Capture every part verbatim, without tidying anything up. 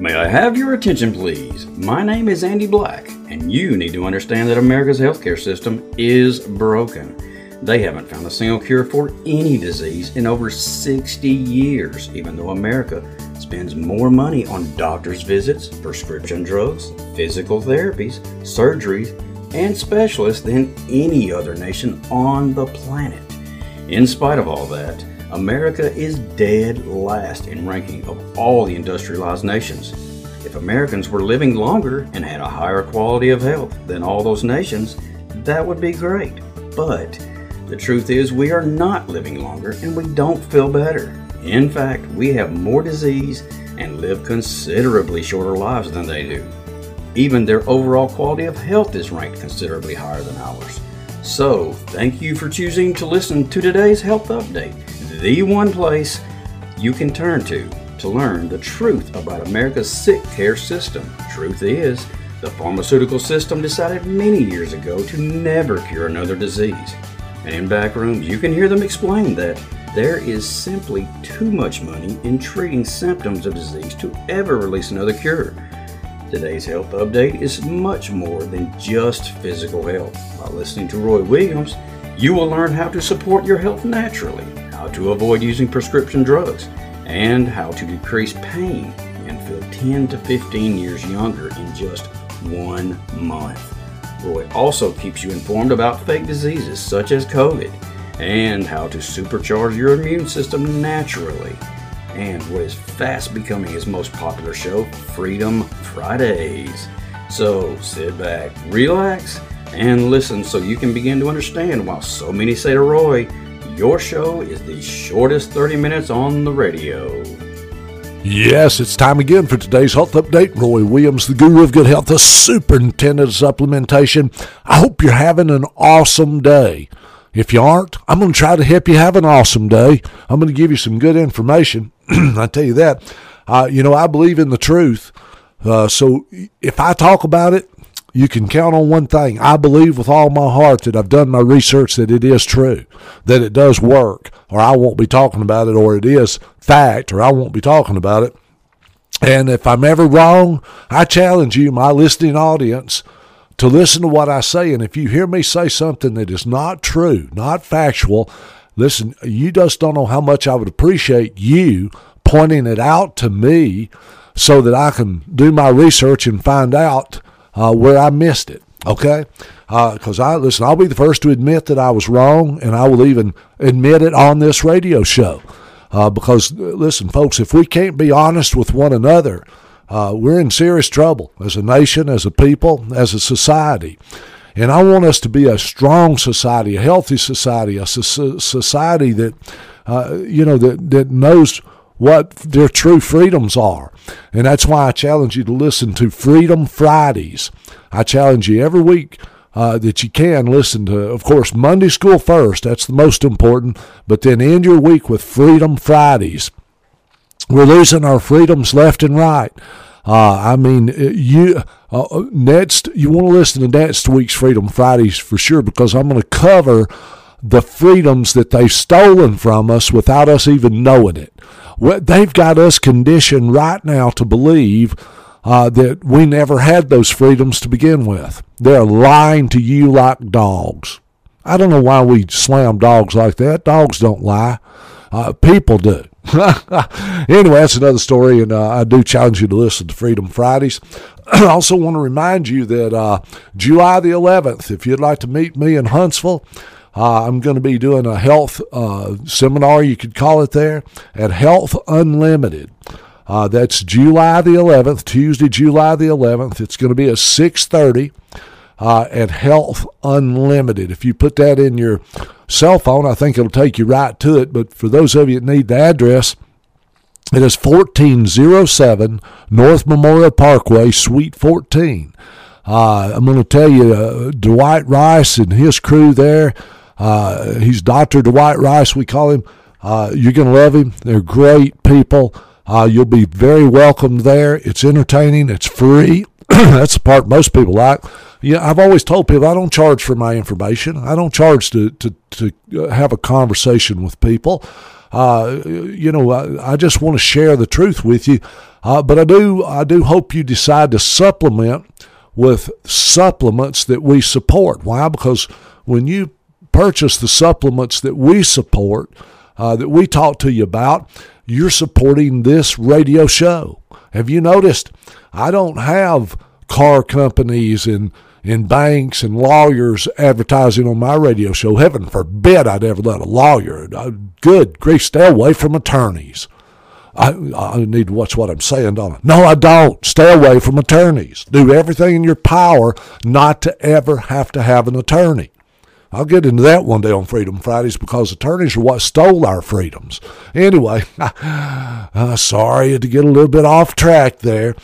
May I have your attention, please? My name is Andy Black, and you need to understand that America's healthcare system is broken. They haven't found a single cure for any disease in over sixty years, even though America spends more money on doctor's visits, prescription drugs, physical therapies, surgeries, and specialists than any other nation on the planet. In spite of all that, America is dead last in ranking of all the industrialized nations. If Americans were living longer and had a higher quality of health than all those nations, that would be great. But the truth is we are not living longer and we don't feel better. In fact, we have more disease and live considerably shorter lives than they do. Even their overall quality of health is ranked considerably higher than ours. So, thank you for choosing to listen to today's Health Update, the one place you can turn to to learn the truth about America's sick care system. Truth is, the pharmaceutical system decided many years ago to never cure another disease. And in back rooms, you can hear them explain that there is simply too much money in treating symptoms of disease to ever release another cure. Today's Health Update is much more than just physical health. By listening to Roy Williams, you will learn how to support your health naturally, how to avoid using prescription drugs, and how to decrease pain and feel ten to fifteen years younger in just one month. Roy also keeps you informed about fake diseases such as COVID and how to supercharge your immune system naturally. And what is fast becoming his most popular show, Freedom Fridays. So sit back, relax, and listen so you can begin to understand why so many say to Roy, your show is the shortest thirty minutes on the radio. Yes, it's time again for today's Health Update. Roy Williams, the guru of good health, the superintendent of supplementation. I hope you're having an awesome day. If you aren't, I'm going to try to help you have an awesome day. I'm going to give you some good information. I tell you that. Uh, you know, I believe in the truth. Uh, so if I talk about it, you can count on one thing. I believe with all my heart that I've done my research that it is true, that it does work, or I won't be talking about it, or it is fact, or I won't be talking about it. And if I'm ever wrong, I challenge you, my listening audience, to listen to what I say. And if you hear me say something that is not true, not factual, listen, you just don't know how much I would appreciate you pointing it out to me so that I can do my research and find out uh, where I missed it, okay? Because uh, I listen, I'll be the first to admit that I was wrong, and I will even admit it on this radio show. Uh, because, listen, folks, if we can't be honest with one another, uh, we're in serious trouble as a nation, as a people, as a society. And I want us to be a strong society, a healthy society, a so- society that, uh, you know, that, that knows what their true freedoms are. And that's why I challenge you to listen to Freedom Fridays. I challenge you every week uh, that you can listen to, of course, Monday School first. That's the most important. But then end your week with Freedom Fridays. We're losing our freedoms left and right. Uh, I mean, you uh, next you want to listen to next week's Freedom Fridays for sure, because I'm going to cover the freedoms that they've stolen from us without us even knowing it. They've got us conditioned right now to believe uh, that we never had those freedoms to begin with. They're lying to you like dogs. I don't know why we slam dogs like that. Dogs don't lie. Uh, people do. Anyway, that's another story, and uh, I do challenge you to listen to Freedom Fridays. I also want to remind you that uh, July the eleventh, if you'd like to meet me in Huntsville, uh, I'm going to be doing a health uh, seminar, you could call it there, at Health Unlimited. Uh, that's July the eleventh, Tuesday, July the eleventh. It's going to be at six thirty uh, at Health Unlimited. If you put that in your cell phone, I think it'll take you right to it. But for those of you that need the address, it is fourteen oh seven North Memorial Parkway, Suite fourteen. Uh, I'm going to tell you, uh, Dwight Rice and his crew there, uh, he's Doctor Dwight Rice, we call him. Uh, you're going to love him. They're great people. Uh, you'll be very welcome there. It's entertaining. It's free. That's the part most people like. Yeah, I've always told people I don't charge for my information. I don't charge to to, to have a conversation with people. Uh, you know, I, I just want to share the truth with you. Uh, but I do, I do hope you decide to supplement with supplements that we support. Why? Because when you purchase the supplements that we support, uh, that we talk to you about, you're supporting this radio show. Have you noticed? I don't have car companies and, and banks and lawyers advertising on my radio show. Heaven forbid I'd ever let a lawyer. Good grief, stay away from attorneys. I, I need to watch what I'm saying, don't I? No, I don't. Stay away from attorneys. Do everything in your power not to ever have to have an attorney. I'll get into that one day on Freedom Fridays because attorneys are what stole our freedoms. Anyway, uh, sorry to get a little bit off track there.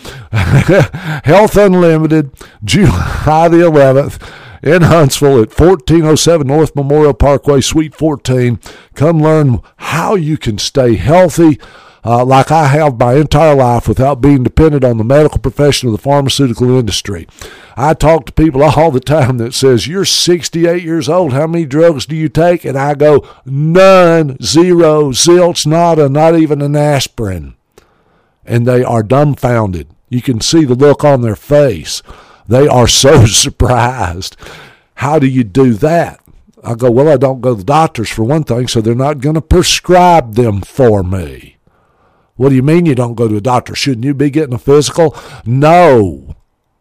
Health Unlimited, July the eleventh in Huntsville at fourteen oh seven North Memorial Parkway, Suite fourteen. Come learn how you can stay healthy Uh, like I have my entire life without being dependent on the medical profession or the pharmaceutical industry. I talk to people all the time that says, you're sixty-eight years old, how many drugs do you take? And I go, none, zero, zilch, nada, not even an aspirin. And they are dumbfounded. You can see the look on their face. They are so surprised. How do you do that? I go, well, I don't go to the doctors for one thing, so they're not going to prescribe them for me. What do you mean you don't go to a doctor? Shouldn't you be getting a physical? No.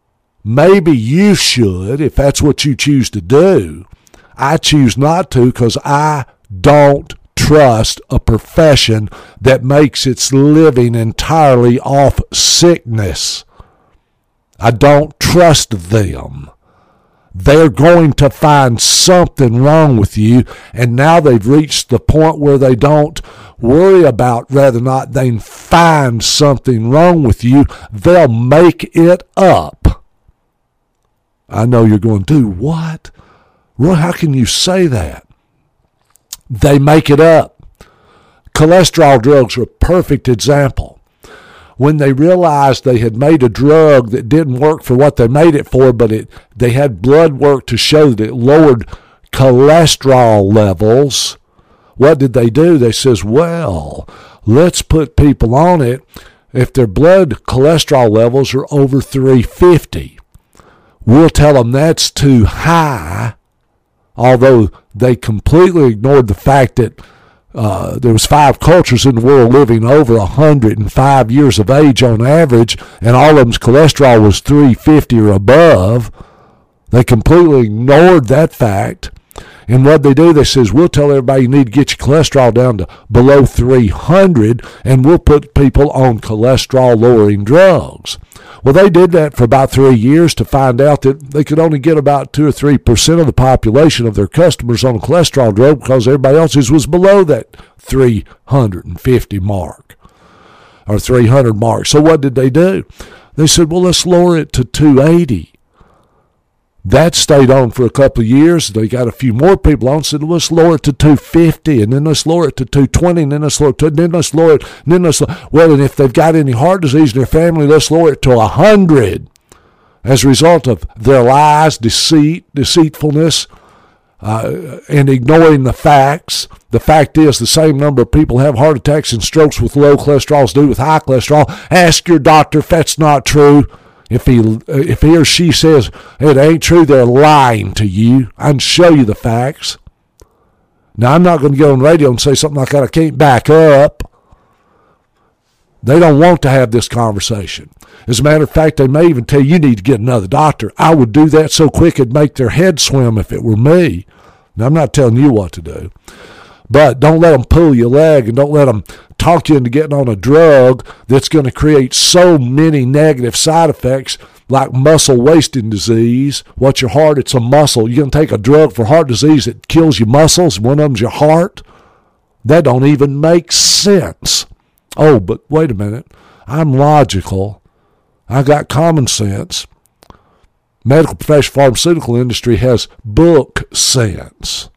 Maybe you should if that's what you choose to do. I choose not to because I don't trust a profession that makes its living entirely off sickness. I don't trust them. They're going to find something wrong with you, and now they've reached the point where they don't worry about whether or not they find something wrong with you. They'll make it up. I know you're going, do what? Roy, how can you say that? They make it up. Cholesterol drugs are a perfect example. When they realized they had made a drug that didn't work for what they made it for, but it they had blood work to show that it lowered cholesterol levels, what did they do? They says, well, let's put people on it if their blood cholesterol levels are over three fifty. We'll tell them that's too high, although they completely ignored the fact that Uh, there was five cultures in the world living over one hundred five years of age on average, and all of them's cholesterol was three fifty or above. They completely ignored that fact. And what they do, they says, we'll tell everybody you need to get your cholesterol down to below three hundred, and we'll put people on cholesterol-lowering drugs. Well, they did that for about three years to find out that they could only get about two or three percent of the population of their customers on a cholesterol drug because everybody else's was below that three hundred fifty mark or three hundred mark. So what did they do? They said, well, let's lower it to two eighty. That stayed on for a couple of years. They got a few more people on, said, well, let's lower it to two fifty, and then let's lower it to two twenty, and then let's lower it to, and then let's lower it, and then let's, well, and if they've got any heart disease in their family, let's lower it to one hundred. As a result of their lies, deceit, deceitfulness, uh, and ignoring the facts. The fact is the same number of people have heart attacks and strokes with low cholesterol as do with high cholesterol. Ask your doctor if that's not true. If he if he or she says it ain't true, they're lying to you. I can show you the facts. Now, I'm not going to get on the radio and say something like that I can't back up. They don't want to have this conversation. As a matter of fact, they may even tell you you need to get another doctor. I would do that so quick it'd make their head swim if it were me. Now, I'm not telling you what to do. But don't let them pull your leg, and don't let them talk you into getting on a drug that's going to create so many negative side effects like muscle wasting disease. What's your heart? It's a muscle. You're going to take a drug for heart disease that kills your muscles. One of them's your heart. That don't even make sense. Oh, but wait a minute. I'm logical. I got common sense. Medical profession, pharmaceutical industry has book sense.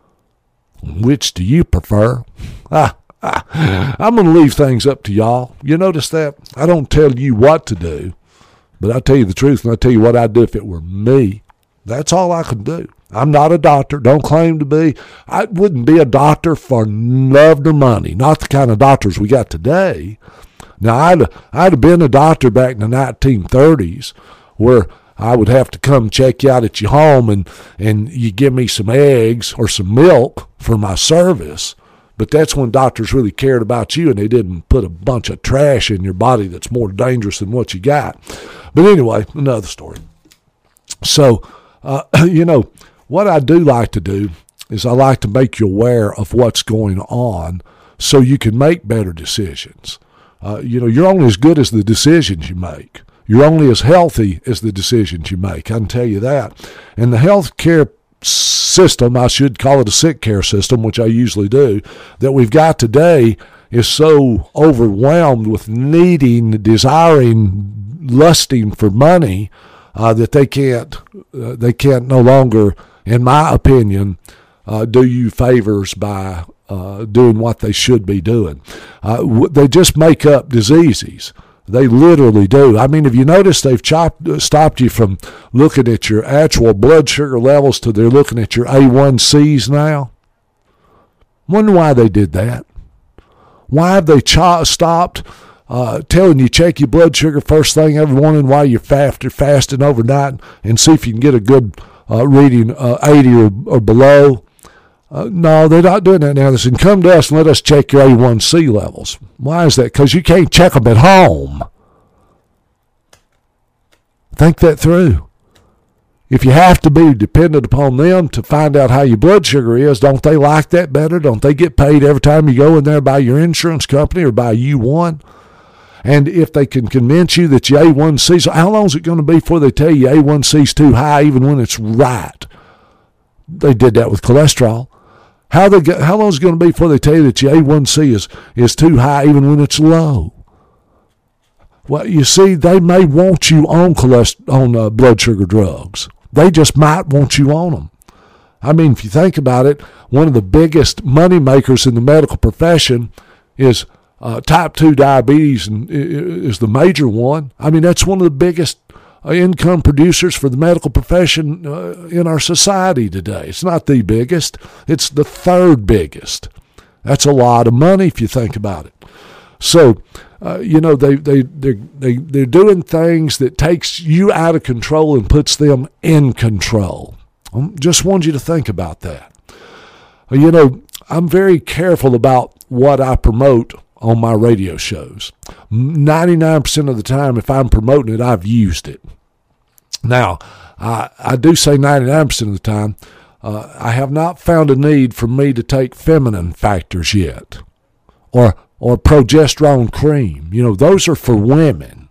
Which do you prefer? Ah, ah, I'm going to leave things up to y'all. You notice that? I don't tell you what to do, but I tell you the truth, and I tell you what I'd do if it were me. That's all I can do. I'm not a doctor. Don't claim to be. I wouldn't be a doctor for love nor money. Not the kind of doctors we got today. Now, I'd, I'd have been a doctor back in the nineteen thirties where I would have to come check you out at your home and, and you give me some eggs or some milk for my service. But that's when doctors really cared about you and they didn't put a bunch of trash in your body that's more dangerous than what you got. But anyway, another story. So, uh, you know, what I do like to do is I like to make you aware of what's going on so you can make better decisions. Uh, you know, you're only as good as the decisions you make. You're only as healthy as the decisions you make. I can tell you that. And the health care system, I should call it a sick care system, which I usually do, that we've got today is so overwhelmed with needing, desiring, lusting for money uh, that they can't, uh, they can't no longer, in my opinion, uh, do you favors by uh, doing what they should be doing. Uh, they just make up diseases. They literally do. I mean, have you noticed they've chopped, stopped you from looking at your actual blood sugar levels to they're looking at your A one C's now? Wonder why they did that. Why have they cho- stopped uh, telling you check your blood sugar first thing every morning while you're fast, fasting overnight and see if you can get a good uh, reading, uh, eighty or, or below? Uh, no, they're not doing that now. They said, come to us and let us check your A one C levels. Why is that? Because you can't check them at home. Think that through. If you have to be dependent upon them to find out how your blood sugar is, don't they like that better? Don't they get paid every time you go in there by your insurance company or by you one? And if they can convince you that your A one C, so how long is it going to be before they tell you A one C is too high even when it's right? They did that with cholesterol. How they get, how long is it going to be before they tell you that your A one C is, is too high even when it's low? Well, you see, they may want you on cholesterol, on uh, blood sugar drugs. They just might want you on them. I mean, if you think about it, one of the biggest money makers in the medical profession is uh, type two diabetes, and is the major one. I mean, that's one of the biggest income producers for the medical profession uh, in our society today. It's not the biggest. It's the third biggest. That's a lot of money if you think about it. So, uh, you know, they, they, they're, they, they're doing things that takes you out of control and puts them in control. I just want you to think about that. Uh, you know, I'm very careful about what I promote on my radio shows. ninety-nine percent of the time, if I'm promoting it, I've used it. Now, I, I do say ninety-nine percent of the time, uh, I have not found a need for me to take feminine factors yet, or or progesterone cream. You know, those are for women.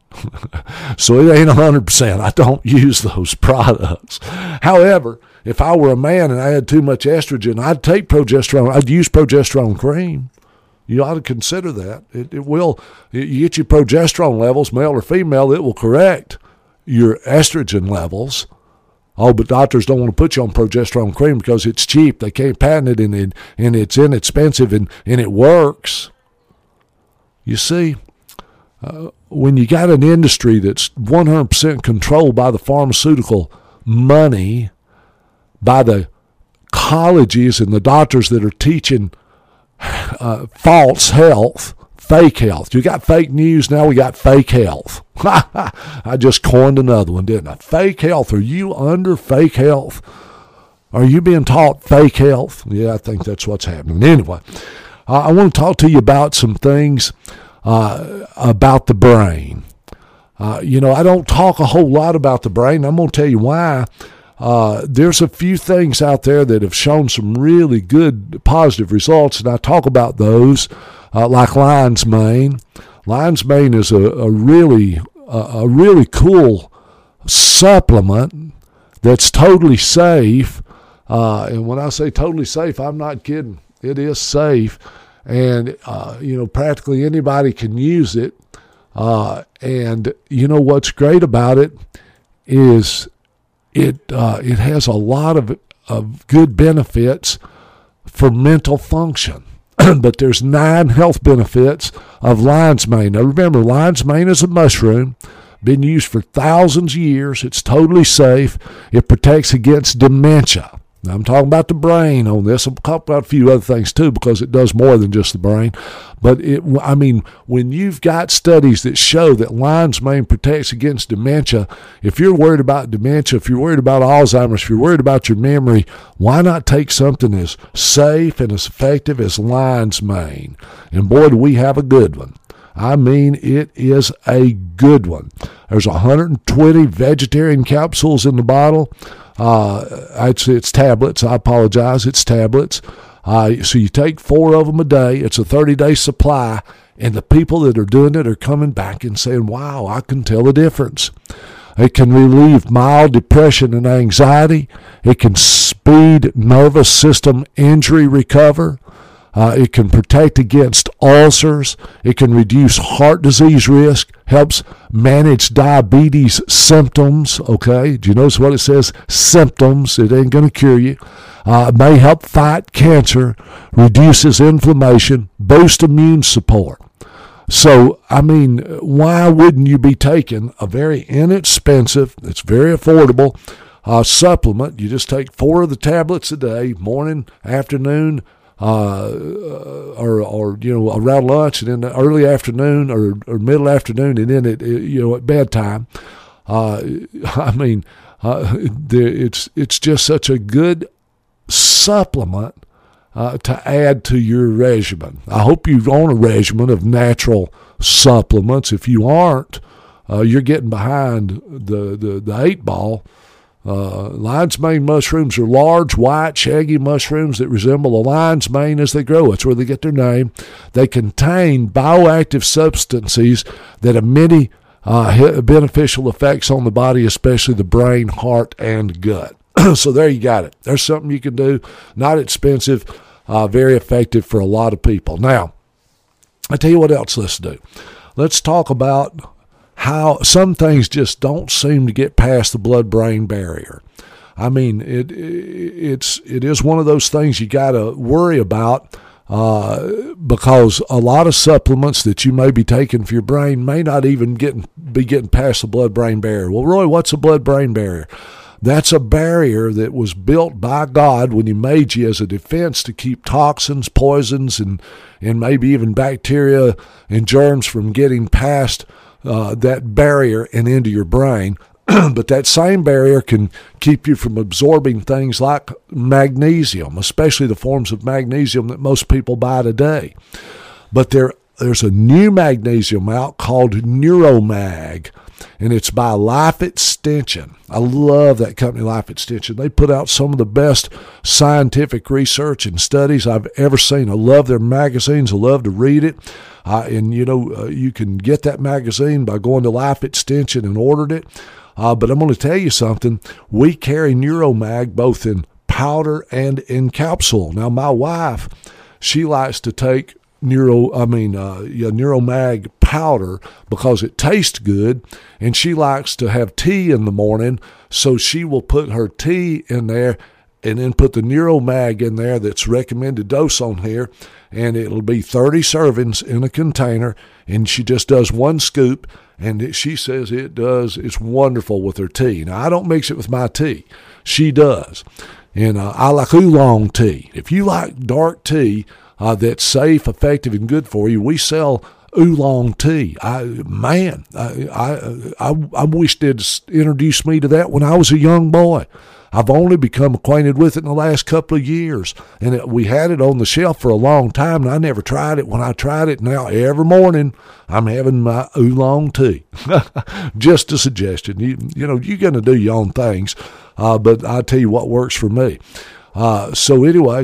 So it ain't one hundred percent. I don't use those products. However, if I were a man and I had too much estrogen, I'd take progesterone. I'd use progesterone cream. You ought to consider that. It, it will, you get your progesterone levels, male or female, it will correct your estrogen levels. Oh, but doctors don't want to put you on progesterone cream because it's cheap. They can't patent it, and, it, and it's inexpensive, and, and it works. You see, uh, when you got an industry that's one hundred percent controlled by the pharmaceutical money, by the colleges and the doctors that are teaching Uh, false health, fake health. You got fake news, now we got fake health. I just coined another one, didn't I? Fake health. Are you under fake health? Are you being taught fake health? Yeah, I think that's what's happening. Anyway, uh, I want to talk to you about some things uh, about the brain. Uh, you know, I don't talk a whole lot about the brain. I'm going to tell you why. Uh, there's a few things out there that have shown some really good positive results, and I talk about those, uh, like lion's mane. Lion's mane is a, a really a, a really cool supplement that's totally safe. Uh, and when I say totally safe, I'm not kidding. It is safe, and uh, you know, practically anybody can use it. Uh, and you know what's great about it is It uh, it has a lot of of good benefits for mental function, but there's nine health benefits of lion's mane. Now remember, lion's mane is a mushroom, been used for thousands of years. It's totally safe. It protects against dementia. Now, I'm talking about the brain on this. I'll talk about a few other things too, because it does more than just the brain. But it, I mean, when you've got studies that show that lion's mane protects against dementia, if you're worried about dementia, if you're worried about Alzheimer's, if you're worried about your memory, why not take something as safe and as effective as lion's mane? And boy, do we have a good one. I mean, it is a good one. There's one hundred twenty vegetarian capsules in the bottle. Uh, it's, it's tablets. I apologize. It's tablets. Uh, so you take four of them a day. It's a thirty-day supply. And the people that are doing it are coming back and saying, wow, I can tell the difference. It can relieve mild depression and anxiety. It can speed nervous system injury recover. Uh, it can protect against ulcers. It can reduce heart disease risk, helps manage diabetes symptoms, okay? Do you notice what it says? Symptoms. It ain't going to cure you. Uh, it may help fight cancer, reduces inflammation, boost immune support. So, I mean, why wouldn't you be taking a very inexpensive, it's very affordable uh, supplement? You just take four of the tablets a day, morning, afternoon, Uh, or, or, you know, around lunch, and then the early afternoon or, or middle afternoon, and then at, you know, at bedtime. Uh, I mean, uh, it's, it's just such a good supplement uh, to add to your regimen. I hope you're on a regimen of natural supplements. If you aren't, uh, you're getting behind the, the, the eight ball. Uh, lion's mane mushrooms are large, white, shaggy mushrooms that resemble a lion's mane as they grow. That's where they get their name. They contain bioactive substances that have many uh, beneficial effects on the body, especially the brain, heart, and gut. So there you got it. There's something you can do. Not expensive, uh, very effective for a lot of people. Now, I tell you what else let's do. Let's talk about how some things just don't seem to get past the blood-brain barrier. I mean, it, it it's it is one of those things you got to worry about uh, because a lot of supplements that you may be taking for your brain may not even get, be getting past the blood-brain barrier. Well, Roy, what's a blood-brain barrier? That's a barrier that was built by God when He made you as a defense to keep toxins, poisons, and, and maybe even bacteria and germs from getting past Uh, that barrier and into your brain. But that same barrier can keep you from absorbing things like magnesium, especially the forms of magnesium that most people buy today. But there, there's a new magnesium out called Neuromag, and it's by Life Extension. I love that company, Life Extension. They put out some of the best scientific research and studies I've ever seen. I love their magazines. I love to read it. Uh, and, you know, uh, you can get that magazine by going to Life Extension and ordered it. Uh, but I'm going to tell you something. We carry Neuromag both in powder and in capsule. Now, my wife, she likes to take Neuro, I mean, uh, yeah, Neuromag powder because it tastes good, and she likes to have tea in the morning, so she will put her tea in there and then put the Neuromag in there that's recommended dose on here, and it'll be thirty servings in a container, and she just does one scoop, and it, she says it does, it's wonderful with her tea. Now, I don't mix it with my tea. She does. And uh, I like oolong tea. If you like dark tea uh, that's safe, effective, and good for you, we sell oolong tea. I man, I I I, I wish they'd introduced me to that when I was a young boy. I've only become acquainted with it in the last couple of years, and it, we had it on the shelf for a long time, and I never tried it. When I tried it, now every morning I'm having my oolong tea. Just a suggestion. You you know, you're going to do your own things, uh, but I'll tell you what works for me. Uh, so anyway,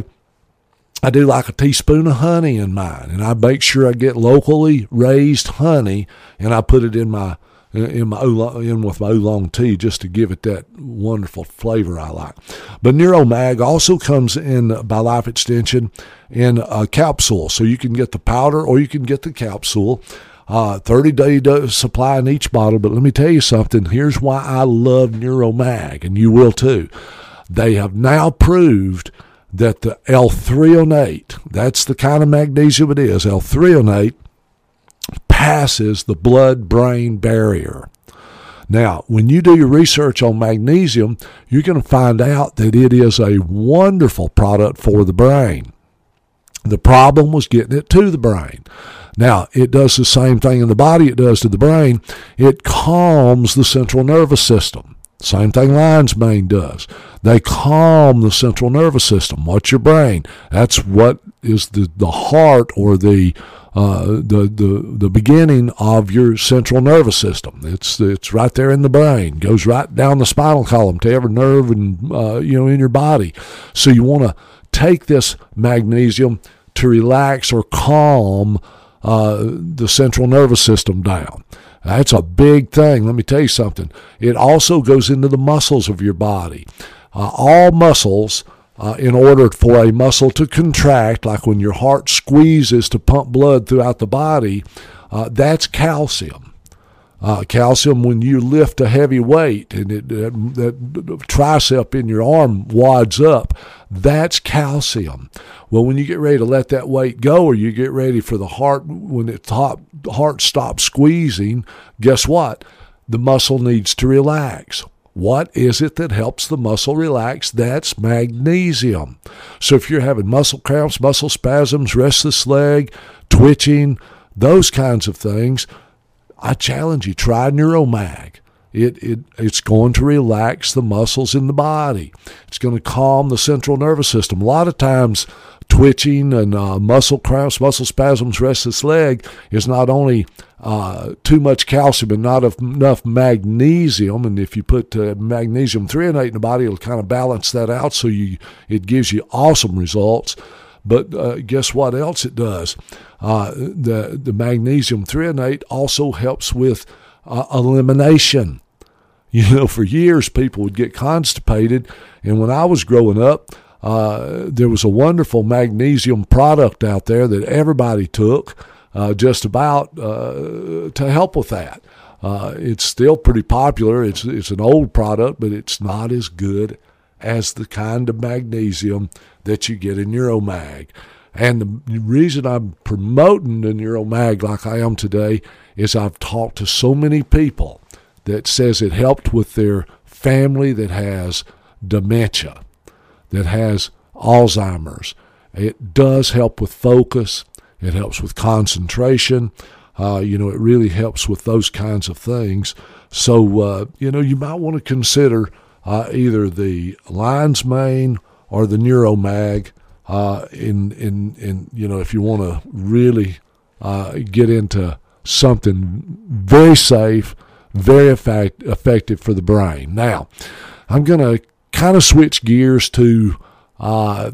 I do like a teaspoon of honey in mine, and I make sure I get locally raised honey, and I put it in my in my oolong, in with my oolong tea just to give it that wonderful flavor I like. But Neuromag also comes in by Life Extension in a capsule, so you can get the powder or you can get the capsule. Uh, thirty-day supply in each bottle. But let me tell you something. Here's why I love Neuromag, and you will too. They have now proved that the L-threonate, that's the kind of magnesium it is, L-threonate, passes the blood-brain barrier. Now, when you do your research on magnesium, you're going to find out that it is a wonderful product for the brain. The problem was getting it to the brain. Now, it does the same thing in the body it does to the brain. It calms the central nervous system. Same thing lion's mane does. They calm the central nervous system. What's your brain? That's what is the, the heart or the uh, the, the the beginning of your central nervous system. It's it's right there in the brain. Goes right down the spinal column to every nerve and uh, you know in your body. So you want to take this magnesium to relax or calm uh, the central nervous system down. That's a big thing. Let me tell you something. It also goes into the muscles of your body. Uh, all muscles, uh, in order for a muscle to contract, like when your heart squeezes to pump blood throughout the body, uh, that's calcium. Uh, calcium, when you lift a heavy weight and it, that, that tricep in your arm wads up, that's calcium. Well, when you get ready to let that weight go, or you get ready for the heart, when the top, heart stops squeezing, guess what? The muscle needs to relax. What is it that helps the muscle relax? That's magnesium. So if you're having muscle cramps, muscle spasms, restless leg, twitching, those kinds of things, I challenge you, try NeuroMag. It, it It's going to relax the muscles in the body. It's going to calm the central nervous system. A lot of times, twitching and uh, muscle cramps, muscle spasms, restless leg is not only uh, too much calcium and not enough magnesium. And if you put uh, magnesium threonate in the body, it'll kind of balance that out, so you it gives you awesome results. But uh, guess what else it does? Uh, the, the magnesium threonate also helps with uh, elimination. You know, for years people would get constipated, and when I was growing up, uh, there was a wonderful magnesium product out there that everybody took uh, just about uh, to help with that. Uh, it's still pretty popular. It's it's an old product, but it's not as good as the kind of magnesium that you get in NeuroMag. And the reason I'm promoting the NeuroMag like I am today is I've talked to so many people that says it helped with their family that has dementia, that has Alzheimer's. It does help with focus. It helps with concentration. Uh, you know, it really helps with those kinds of things. So, uh, you know, you might want to consider uh, either the lion's mane or the NeuroMag uh, in, in, in, you know, if you want to really uh, get into something very safe, very effect, effective for the brain. Now, I'm going to kind of switch gears to uh,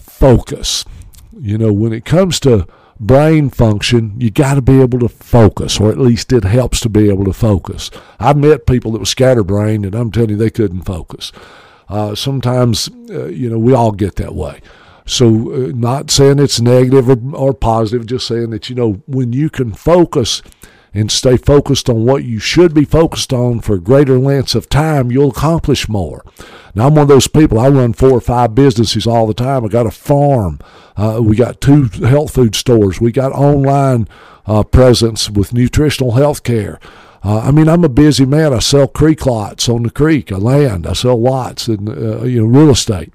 focus. You know, when it comes to brain function, you got to be able to focus, or at least it helps to be able to focus. I've met people that were scatterbrained, and I'm telling you, they couldn't focus. Uh, sometimes, uh, you know, we all get that way. So uh, not saying it's negative or, or positive, just saying that, you know, when you can focus and stay focused on what you should be focused on for greater lengths of time, you'll accomplish more. Now, I'm one of those people. I run four or five businesses all the time. I got a farm. Uh, we got two health food stores. We got online uh, presence with nutritional health care. Uh, I mean, I'm a busy man. I sell creek lots on the creek, I land. I sell lots in uh, you know real estate.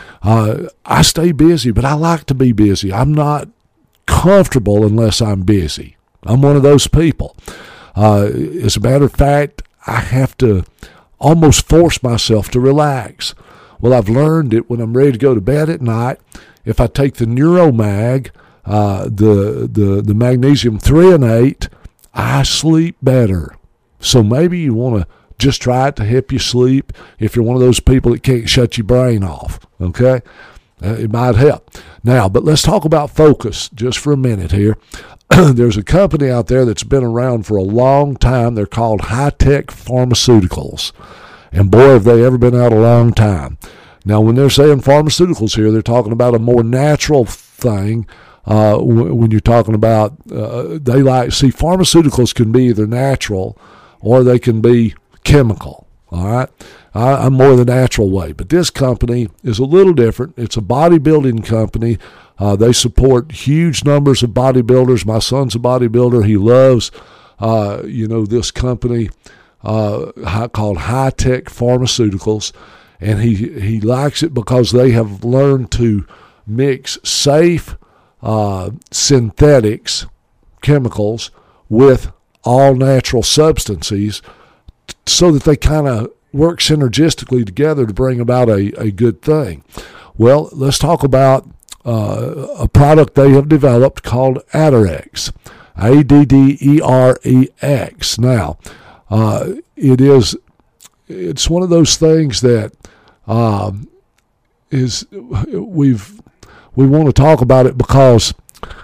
Uh, I stay busy, but I like to be busy. I'm not comfortable unless I'm busy. I'm one of those people. Uh, as a matter of fact, I have to almost force myself to relax. Well, I've learned that when I'm ready to go to bed at night, if I take the NeuroMag, uh, the, the, the magnesium threonate, I sleep better. So maybe you want to just try it to help you sleep if you're one of those people that can't shut your brain off, okay? Uh, it might help. Now, but let's talk about focus just for a minute here. There's a company out there that's been around for a long time. They're called High-Tech Pharmaceuticals. And boy, have they ever been out a long time. Now, when they're saying pharmaceuticals here, they're talking about a more natural thing. Uh, when you're talking about, uh, they like, see, pharmaceuticals can be either natural or they can be chemical. All right. I, I'm more the natural way. But this company is a little different. It's a bodybuilding company. Uh, they support huge numbers of bodybuilders. My son's a bodybuilder. He loves, uh, you know, this company. uh, high, called High Tech Pharmaceuticals, and he he likes it because they have learned to mix safe uh, synthetics, chemicals, with all natural substances, t- so that they kind of work synergistically together to bring about a, a good thing. Well, let's talk about uh, a product they have developed called Adderex, A D D E R E X. Now, uh, it is it's one of those things that um, is we've we want to talk about it because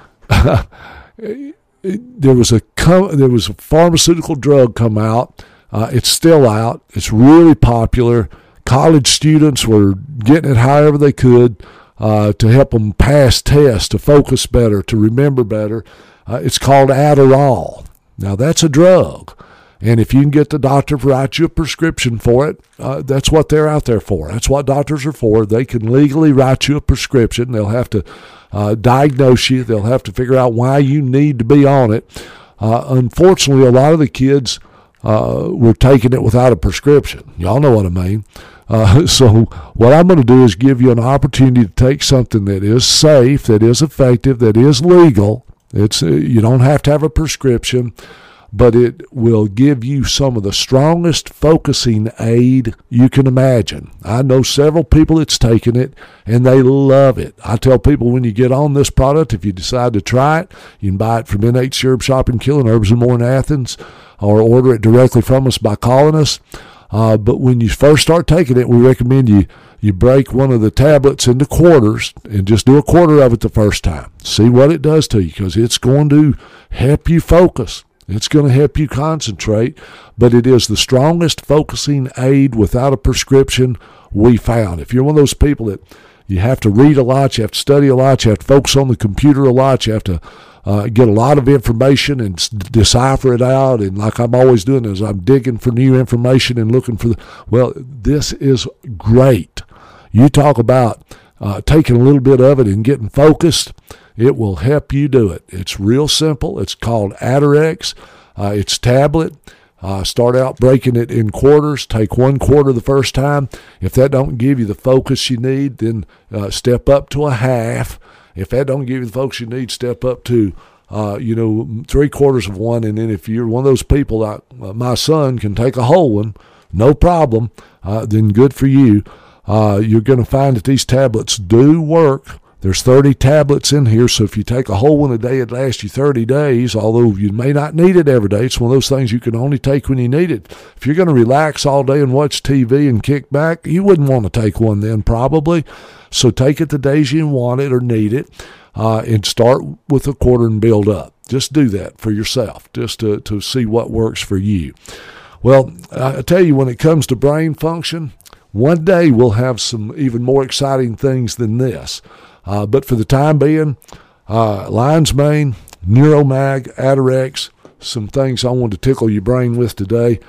there was a there was a pharmaceutical drug come out. Uh, it's still out. It's really popular. College students were getting it however they could uh, to help them pass tests, to focus better, to remember better. Uh, it's called Adderall. Now, that's a drug. And if you can get the doctor to write you a prescription for it, uh, that's what they're out there for. That's what doctors are for. They can legally write you a prescription. They'll have to uh, diagnose you. They'll have to figure out why you need to be on it. Uh, unfortunately, a lot of the kids uh, were taking it without a prescription. Y'all know what I mean. Uh, so what I'm going to do is give you an opportunity to take something that is safe, that is effective, that is legal. It's uh, you don't have to have a prescription, but it will give you some of the strongest focusing aid you can imagine. I know several people that's taken it, and they love it. I tell people when you get on this product, if you decide to try it, you can buy it from N H Herb Shop and Killing Herbs and More in Athens, or order it directly from us by calling us. Uh, but when you first start taking it, we recommend you you break one of the tablets into quarters and just do a quarter of it the first time. See what it does to you, because it's going to help you focus. It's going to help you concentrate, but it is the strongest focusing aid without a prescription we found. If you're one of those people that you have to read a lot, you have to study a lot, you have to focus on the computer a lot, you have to uh, get a lot of information and s- decipher it out, and like I'm always doing is I'm digging for new information and looking for the, well, this is great. You talk about uh, taking a little bit of it and getting focused. It will help you do it. It's real simple. It's called Adderex. Uh, it's tablet. Uh, start out breaking it in quarters. Take one quarter the first time. If that don't give you the focus you need, then uh, step up to a half. If that don't give you the focus you need, step up to, uh, you know, three quarters of one. And then if you're one of those people like uh, my son can take a whole one, no problem, uh, then good for you. Uh, you're going to find that these tablets do work. There's thirty tablets in here, so if you take a whole one a day, it lasts you thirty days, although you may not need it every day. It's one of those things you can only take when you need it. If you're going to relax all day and watch T V and kick back, you wouldn't want to take one then probably. So take it the days you want it or need it, uh, and start with a quarter and build up. Just do that for yourself, just to, to see what works for you. Well, I tell you, when it comes to brain function, one day we'll have some even more exciting things than this. Uh, but for the time being, uh, Lion's Mane, Neuromag, Adderex, some things I wanted to tickle your brain with today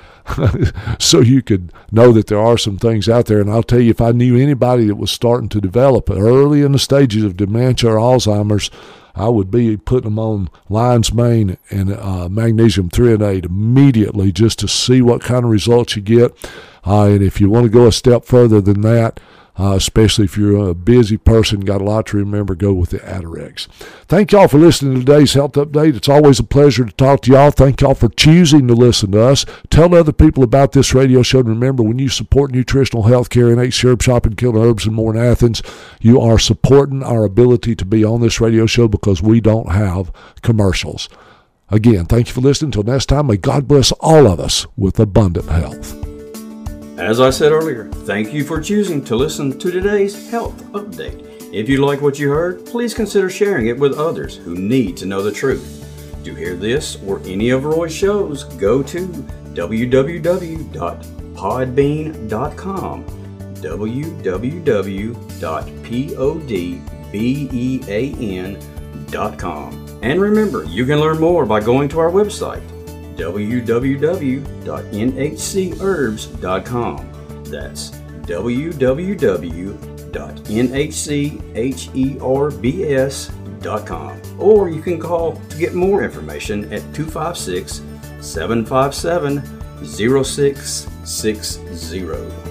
so you could know that there are some things out there. And I'll tell you, if I knew anybody that was starting to develop early in the stages of dementia or Alzheimer's, I would be putting them on Lion's Mane and uh, magnesium threonate immediately just to see what kind of results you get. Uh, and if you want to go a step further than that, Uh, especially if you're a busy person, got a lot to remember, go with the Adderex. Thank y'all for listening to today's Health Update. It's always a pleasure to talk to y'all. Thank y'all for choosing to listen to us. Tell other people about this radio show. And remember, when you support nutritional health care in N H Herb Shop and Killing Herbs and More in Athens, you are supporting our ability to be on this radio show because we don't have commercials. Again, thank you for listening. Until next time, may God bless all of us with abundant health. As I said earlier, thank you for choosing to listen to today's Health Update. If you like what you heard, please consider sharing it with others who need to know the truth. To hear this or any of Roy's shows, go to w w w dot podbean dot com, w w w dot podbean dot com. And remember, you can learn more by going to our website, w w w dot n h c herbs dot com. That's w w w dot n h c herbs dot com. Or you can call to get more information at two five six, seven five seven, zero six six zero.